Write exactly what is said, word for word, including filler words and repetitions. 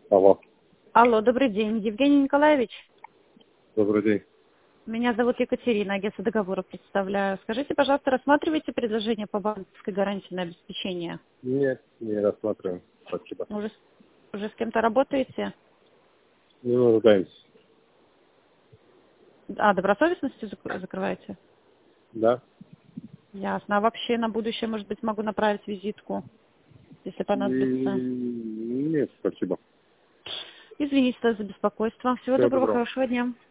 Алло. Алло, добрый день. Евгений Николаевич? Добрый день. Меня зовут Екатерина, агентство договора представляю. Скажите, пожалуйста, рассматриваете предложение по банковской гарантии на обеспечение? Нет, не рассматриваем. Спасибо. Уже, с- уже с кем-то работаете? Не нуждаемся. А, добросовестностью зак- закрываете? Да? Ясно. А вообще на будущее, может быть, могу направить визитку, если понадобится? М, Нет, спасибо. Извините за беспокойство. Всего Всего доброго, доброго. хорошего дня.